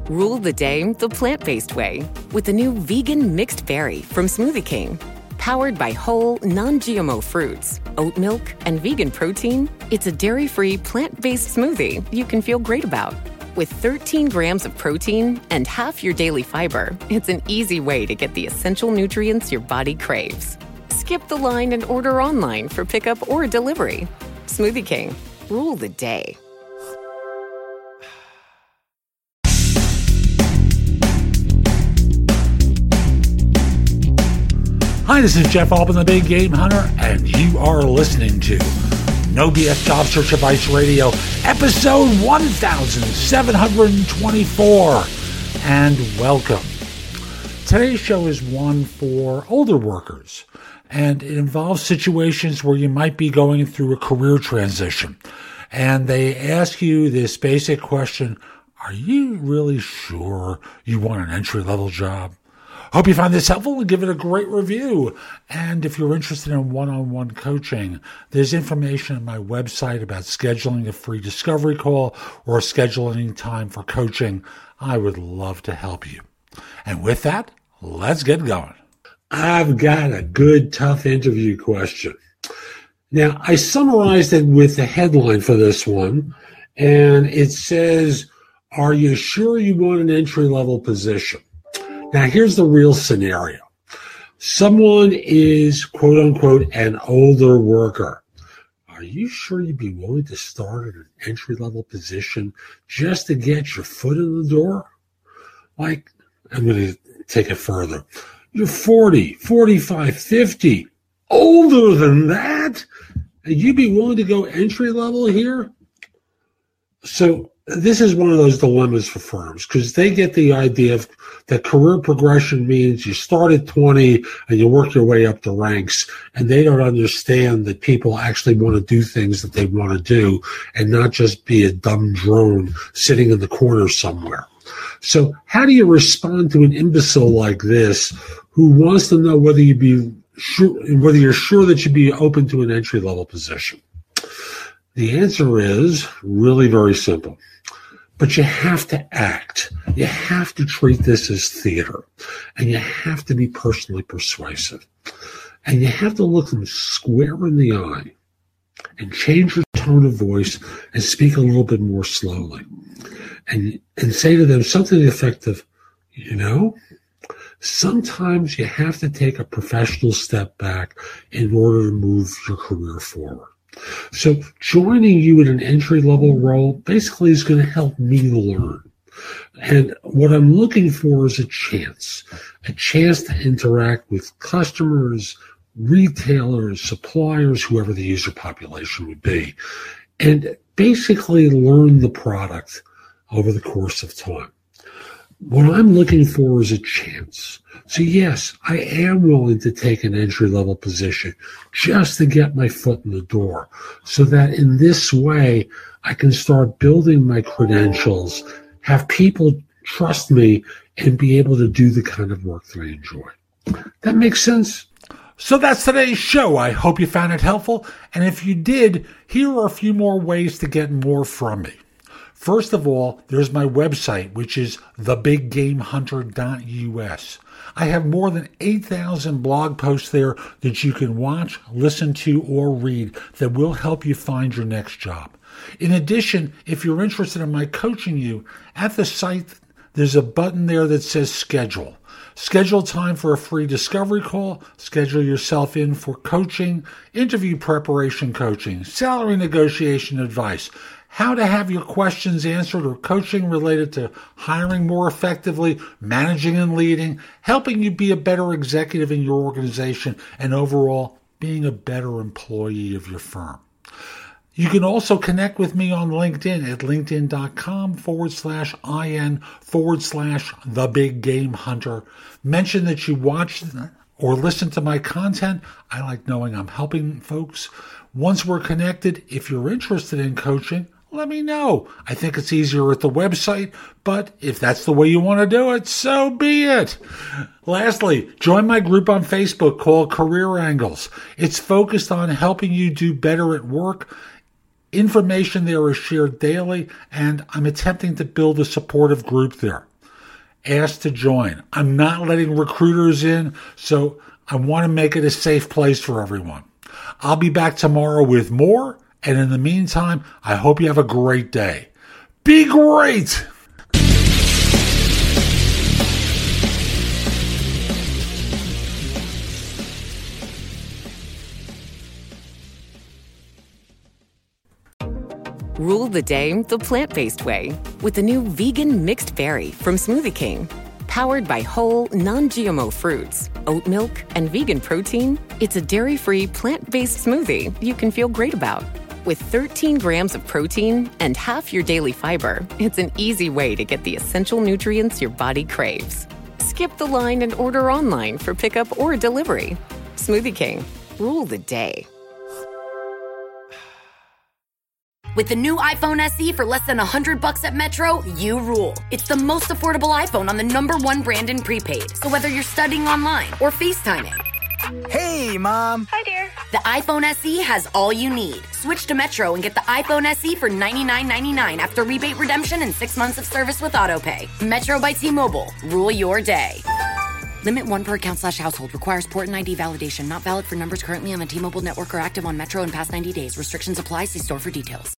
Rule the day the plant-based way with the new vegan mixed berry from Smoothie King. Powered by whole, non-GMO fruits, oat milk, and vegan protein, it's a dairy-free, plant-based smoothie you can feel great about. With 13 grams of protein and half your daily fiber, it's an easy way to get the essential nutrients your body craves. Skip the line and order online for pickup or delivery. Smoothie King. Rule the day. Hi, this is Jeff Altman, the Big Game Hunter, and you are listening to No BS Job Search Advice Radio, episode 1724, and welcome. Today's show is one for older workers, and it involves situations where you might be going through a career transition, and they ask you this basic question: are you really sure you want an entry-level job? Hope you find this helpful and give it a great review. And if you're interested in one-on-one coaching, there's information on my website about scheduling a free discovery call or scheduling time for coaching. I would love to help you. And with that, let's get going. I've got a good, tough interview question. Now, I summarized it with the headline for this one, and it says, are you sure you want an entry-level position? Now, here's the real scenario. Someone is, quote unquote, an older worker. Are you sure you'd be willing to start at an entry-level position just to get your foot in the door? Like, I'm going to take it further. You're 40, 45, 50, older than that? And you'd be willing to go entry-level here? So, this is one of those dilemmas for firms because they get the idea of that career progression means you start at 20 and you work your way up the ranks, and they don't understand that people actually want to do things that they want to do and not just be a dumb drone sitting in the corner somewhere. So how do you respond to an imbecile like this who wants to know whether you're sure that you'd be open to an entry-level position? The answer is really very simple. But you have to act. You have to treat this as theater. And you have to be personally persuasive. And you have to look them square in the eye and change your tone of voice and speak a little bit more slowly. And say to them something to the effect of, sometimes you have to take a professional step back in order to move your career forward. So joining you in an entry-level role basically is going to help me learn. And what I'm looking for is a chance to interact with customers, retailers, suppliers, whoever the user population would be, and basically learn the product over the course of time. What I'm looking for is a chance. So yes, I am willing to take an entry-level position just to get my foot in the door so that in this way I can start building my credentials, have people trust me, and be able to do the kind of work that I enjoy. That makes sense? So that's today's show. I hope you found it helpful. And if you did, here are a few more ways to get more from me. First of all, there's my website, which is thebiggamehunter.us. I have more than 8,000 blog posts there that you can watch, listen to, or read that will help you find your next job. In addition, if you're interested in my coaching you, at the site, there's a button there that says schedule. Schedule time for a free discovery call, schedule yourself in for coaching, interview preparation coaching, salary negotiation advice, how to have your questions answered or coaching related to hiring more effectively, managing and leading, helping you be a better executive in your organization, and overall being a better employee of your firm. You can also connect with me on LinkedIn at linkedin.com/IN/The Big Game Hunter. Mention that you watched or listen to my content. I like knowing I'm helping folks. Once we're connected, if you're interested in coaching, let me know. I think it's easier at the website, but if that's the way you want to do it, so be it. Lastly, join my group on Facebook called Career Angles. It's focused on helping you do better at work. Information there is shared daily, and I'm attempting to build a supportive group there. ask to join. I'm not letting recruiters in, so I want to make it a safe place for everyone. I'll be back tomorrow with more, and in the meantime, I hope you have a great day. Be great! Rule the day the plant-based way with the new vegan mixed berry from Smoothie King. Powered by whole, non-GMO fruits, oat milk, and vegan protein, it's a dairy-free, plant-based smoothie you can feel great about. With 13 grams of protein and half your daily fiber, it's an easy way to get the essential nutrients your body craves. Skip the line and order online for pickup or delivery. Smoothie King. Rule the day. With the new iPhone SE for less than $100 at Metro, you rule. It's the most affordable iPhone on the #1 brand in prepaid. So whether you're studying online or FaceTiming. Hey, Mom. Hi, dear. The iPhone SE has all you need. Switch to Metro and get the iPhone SE for $99.99 after rebate redemption and 6 months of service with AutoPay. Metro by T-Mobile. Rule your day. Limit 1 per account/household. Requires port and ID validation. Not valid for numbers currently on the T-Mobile network or active on Metro in past 90 days. Restrictions apply. See store for details.